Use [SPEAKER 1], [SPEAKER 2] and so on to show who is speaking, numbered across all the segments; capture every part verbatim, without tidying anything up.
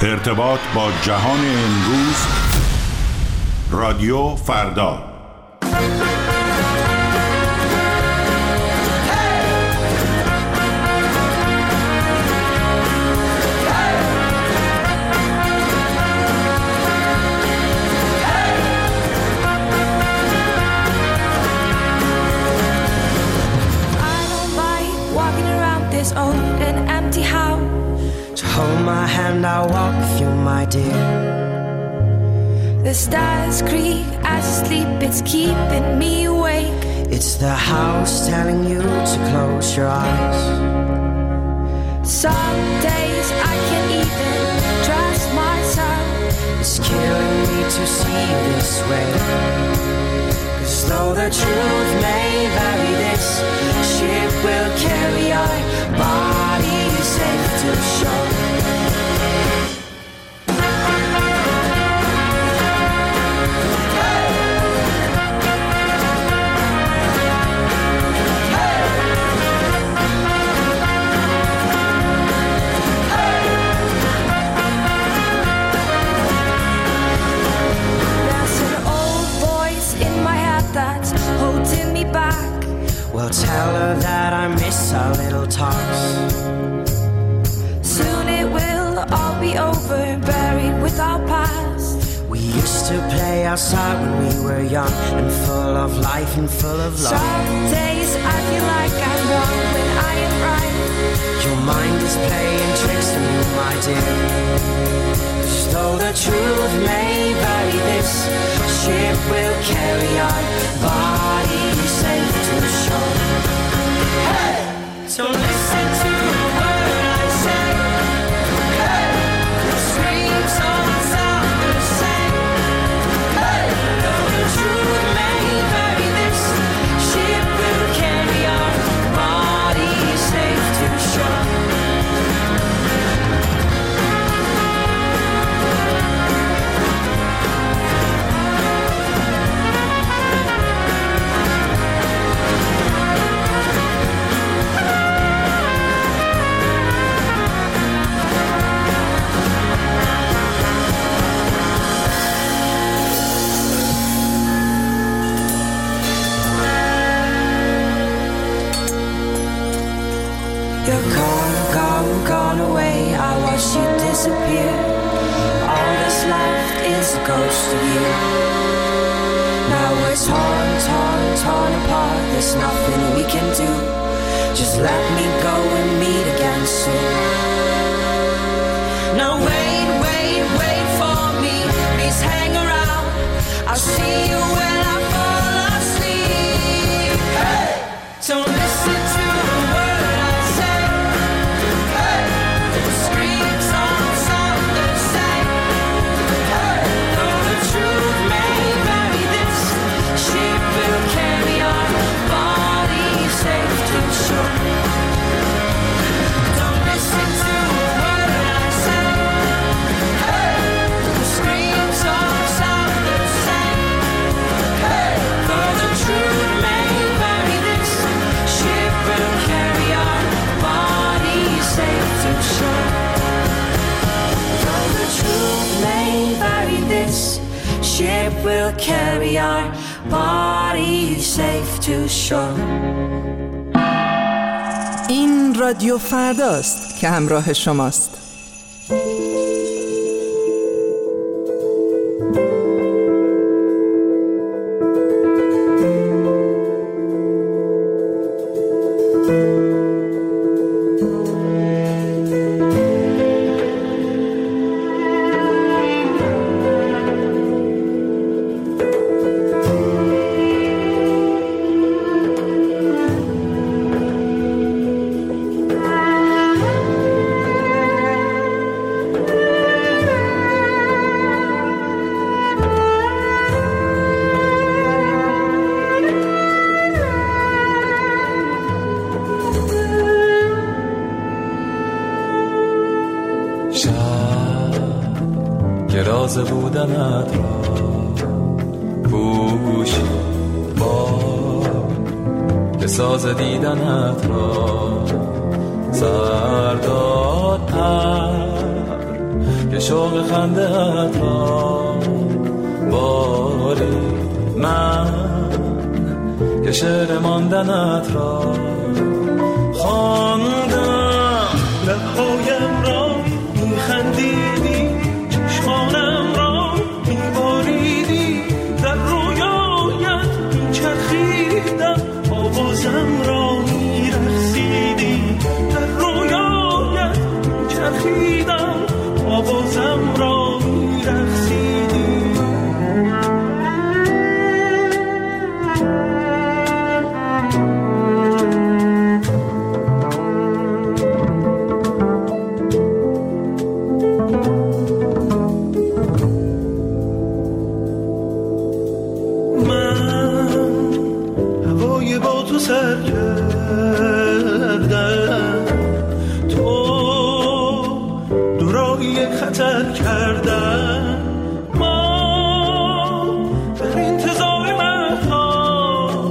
[SPEAKER 1] ارتباط با جهان امروز، رادیو فردا.
[SPEAKER 2] Old and empty house. So hold my hand, I'll walk with you, my dear. The stars creak as you sleep, it's keeping me awake. It's the house telling you to close your eyes. Some days I can't even trust myself. It's killing me to see you this way. 'Cause though the truth may vary, this ship will carry our body safe to shore. Well, tell her that I miss our little talks. Soon it will all be over, buried with our past. We used to play outside when we were young and full of life and full of love. Some days I feel like I'm wrong when I am right. Your mind is playing tricks on you, my dear. 'Cause though the truth may vary, this ship will carry our body safe to shore. Hey! So listen to the word I say. Hey! The screams all sound the same. Hey! Though the truth may vary, this ship will carry our body safe to shore. You're gone, gone, gone away. I watched you disappear. All that's left is a ghost of you. Now we're torn, torn, torn apart. There's nothing we can do. Just let me go and meet again soon. Now wait, wait, wait for me. Please hang around. I'll see you when I fall asleep. Hey! Don't listen to the word I say. Hey! The screams all sound the same. Hey! Though the truth may vary, this ship will carry our body safe to shore. Don't listen to the word I say. Hey! The screams all sound the same. Hey! Though the truth may vary, this ship will carry our body safe to shore. Though the truth may vary, this ship will carry our body safe to shore.
[SPEAKER 3] این رادیو فرداست که همراه شماست.
[SPEAKER 4] راز بودنت را پوشی با که ساز دیدنت را سرداد پر که شوق خنده‌ات را باری من که شعر ماندنت را خواندم. لبهایم را میخندیدی، چشمانم را میباریدی، در رویایت میچرخیدم، آوازم را میرقصیدی، در رویایت میچرخیدم، آوازم را میرقصیدی. سر کردم، تو دورایی خطر کردم، ما در انتظار مهتا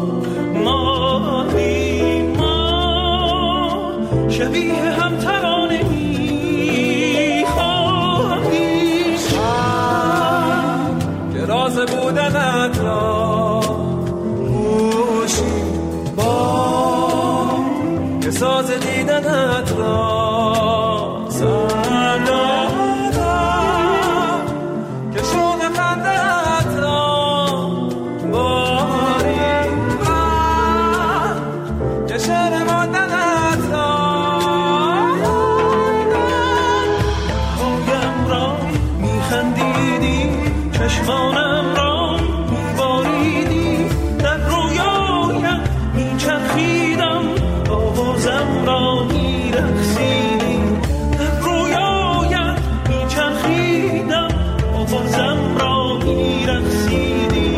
[SPEAKER 4] مادیم، ما شبیه هم ترانه می خواهیم که راز بودنت را گوشی که ساز دیدنت را سر دادم، که شوق خنده‌ات را باری من که شعر ماندنت را
[SPEAKER 2] پایم را میخندیدی، چشمانم را میباریدی، در رویایم میچرخیدم، آوازم را میرقصیدی، در رویایم میچرخیدم، آوازم را میرقصیدی.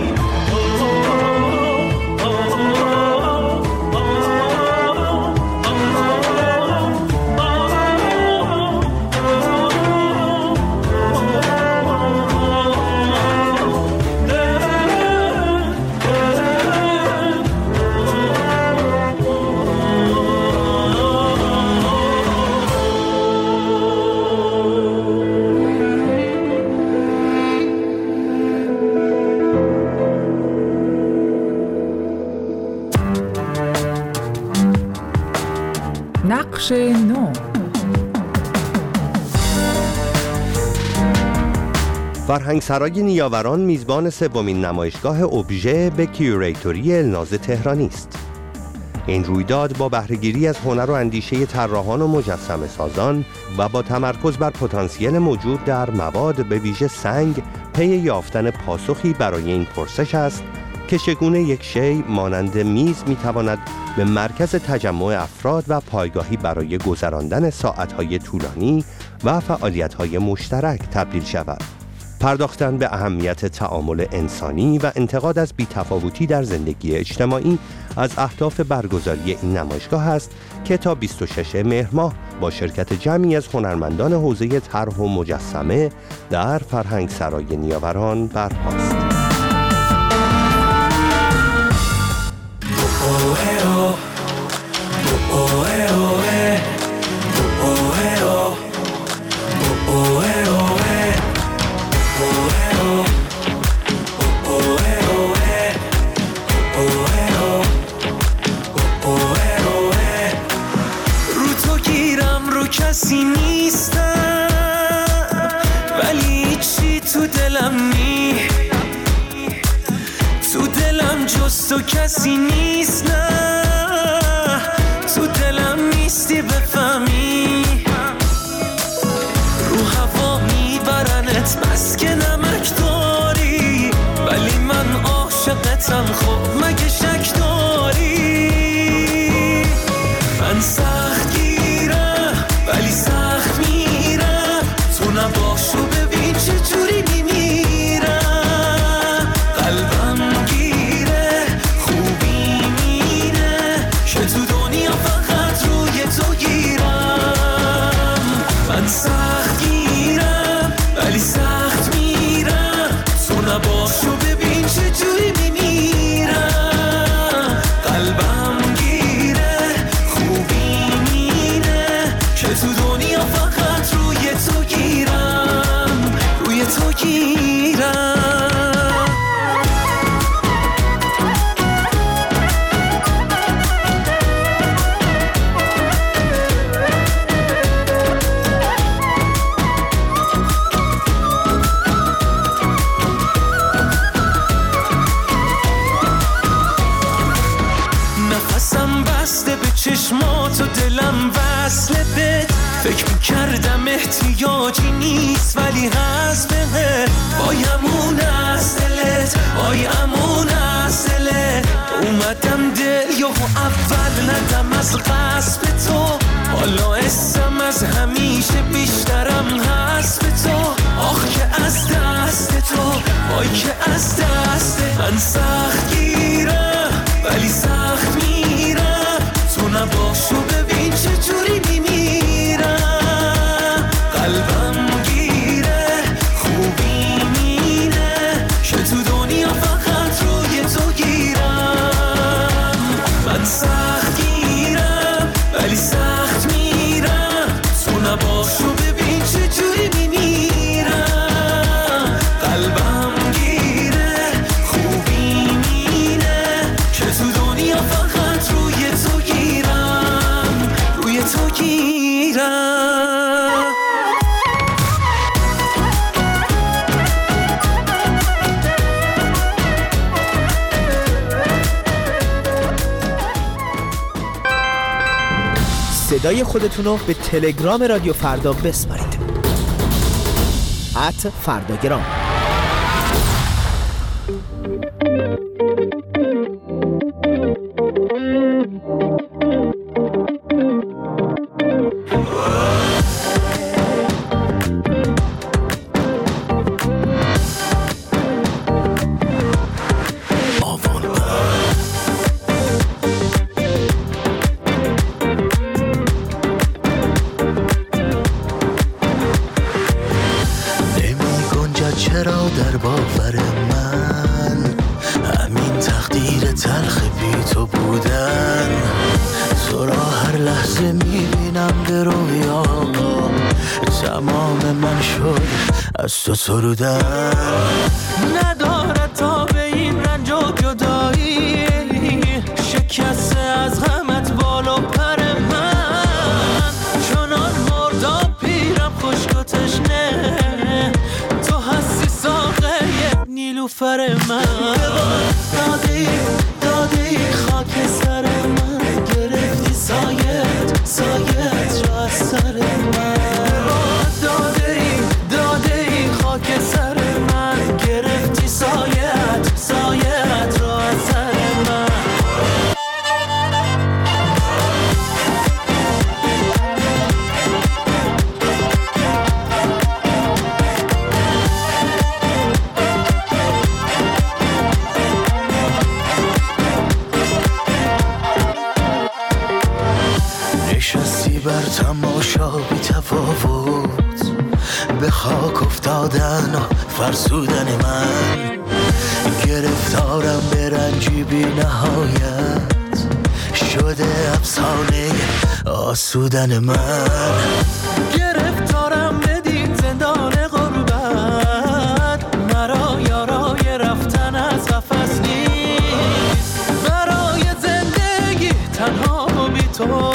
[SPEAKER 3] نقش نو.
[SPEAKER 5] فرهنگسرای نیاوران میزبان سومین نمایشگاه ابژه به کیوریتوری الناز تهرانی است. این رویداد با بهره‌گیری از هنر و اندیشه طراحان و مجسمه سازان و با تمرکز بر پتانسیل موجود در مواد به ویژه سنگ پی یافتن پاسخی برای این پرسش است که چگونه یک شی مانند میز میتواند به مرکز تجمع افراد و پایگاهی برای گذراندن ساعتهای طولانی و فعالیتهای مشترک تبدیل شود. پرداختن به اهمیت تعامل انسانی و انتقاد از بی‌تفاوتی در زندگی اجتماعی از اهداف برگزاری این نمایشگاه است که تا بیست و ششم مهر ماه با شرکت جمعی از هنرمندان حوزه طرح و مجسمه در فرهنگسرای نیاوران برپاست.
[SPEAKER 2] کسی نیستم ولی چی تو دلم می تو دلم جز تو کسی نیست، نه تو دلم نیستی بفهمی، رو هوا میبرنت بس که نمک داری، ولی من عاشقتم، خب مگه شک داری؟ من سخت گیرم ولی سخت میرم، تو نباشو ببین چجوری میمیرم، قلبم گیره خوبی میره که تو دنیا فقط روی تو گیرم. من سخت گیرم ولی سخت میرم، تو نباشو ببین چجوری میمیرم، قلبم گیره خوبی میره که تو دنیا فقط روی تو گیرم.
[SPEAKER 4] احتیاجی نیست ولی هست بهت، بایمون از دلت، بایمون از دلت. اومدم دل یا اول ندم از قصب تو، حالا اسم از همیشه بیشترم هست به تو. آخ که از دست تو، وای که از دست من سخت گیرم ولی سخت میرم، تو نباشو ببین چجوری میمیرم. قلبم گیره خوبی میره که تو دنیا فقط روی تو گیرم. من سخت گیرم ولی سخت میرم، تو نباشو ببین چجوری میمیرم. قلبم گیره خوبی میره که تو دنیا فقط روی تو گیرم، روی تو گیرم.
[SPEAKER 6] صدای خودتون رو به تلگرام رادیو فردا بسپارید. ات فرداگرام.
[SPEAKER 7] چرا در باور من همین تقدیر تلخ بی تو بودن، تو را هر لحظه میبینم به رویا، تمام من شد از تو سرودن. ندارد تا به این رنج و جدایی، شکسته از غمت بالا پر من، چنان مرداب پیرم خشک و تشنه، نیلوفر من. دادی دادی خاک سر من، گرفتی سایت سایت را از سر من. دادی دادی خاک سر من، گرفتی سایت سایت را از سر من. بر تماشا بی تفاوت، به خاک افتادن و فرسودن من، گرفتارم به رنجی بی نهایت، شده افسانه آسودن من. گرفتارم بدین زندان غربت، مرا یارای رفتن از قفس نیست، برای زندگی تنها بی تو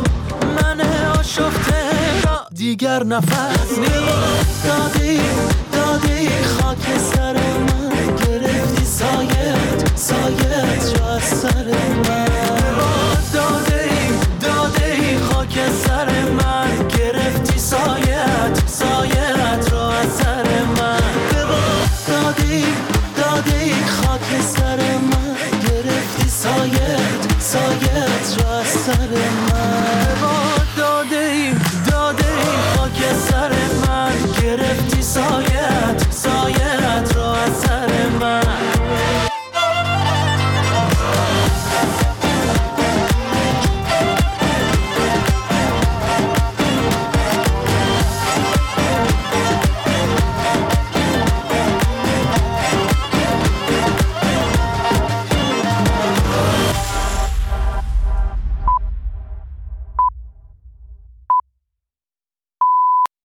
[SPEAKER 7] شفته را دیگر نفس نیست. دادی دادی خاک سر من، گرفتی سایت سایت را از سر من. دادی دادی خاک سر من، گرفتی سایت سایت را از سر من. دادی دادی خاک سر من، گرفتی سایت سایت را از سر من. داده ای داده ای خاک سر من، گرفتی سایه